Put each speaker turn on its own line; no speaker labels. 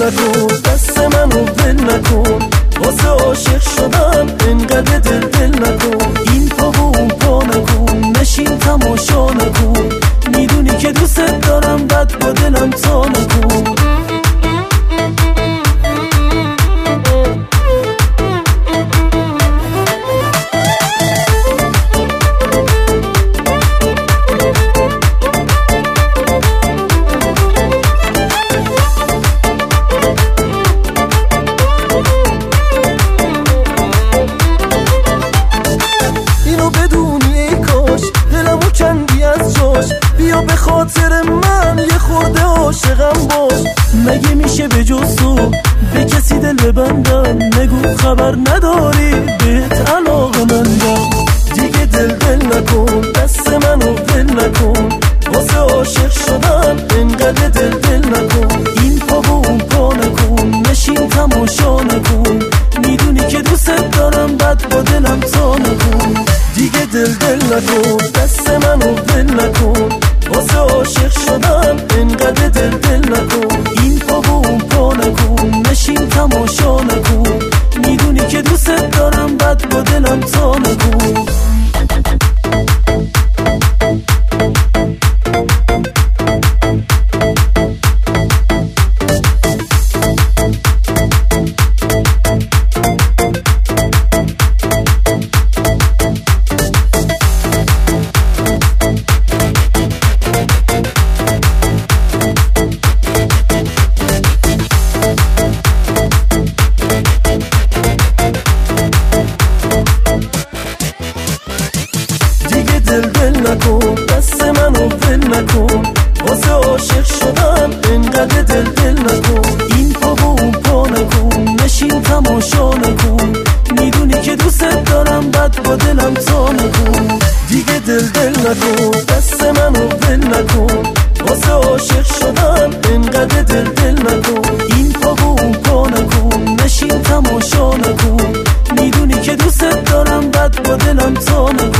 نکن، دست منو ول نکن، واسه عاشق شدن انقدر دل نکن. این پا و اون پا نکن، نشین تماشا نکن، میدونی که دوست دارم بد با دلم تا نکن. بیا به خاطر من یه خورده عاشقم باش. مگه میشه به جز تو به کسی دل ببندم؟ نگو خبر نداری بهت علاقه‌مندم. دیگه دل نکن، دست منو ول نکن، واسه عاشق شدن انقدر دل نکن. این پا و اون پا نکن، نشین تماشا نکن، میدونی که دوست دارم بد با دلم تا نکن. دیگه دل نکن، دست منو ول نکن، واسه عاشق شدن انقدر دل نکن. این پا و اون پا نکن، نشین تماشا نکن، میدونی که دوست دارم بد با دلم تا نکن. دل نکن، دست منو ول نکن، واسه عاشق شدن انقدر دل نکن. این پا و اون پا نکن، نشین تماشا نکن، میدونی که دوست دارم بد با دلم تا نکن. دیگه دل نکن، دست منو ول نکن، واسه عاشق شدن انقدر دل نکن. این پا و اون پا نکن، نشین تماشا نکن، میدونی که دوست دارم بد با دلم تا نکن.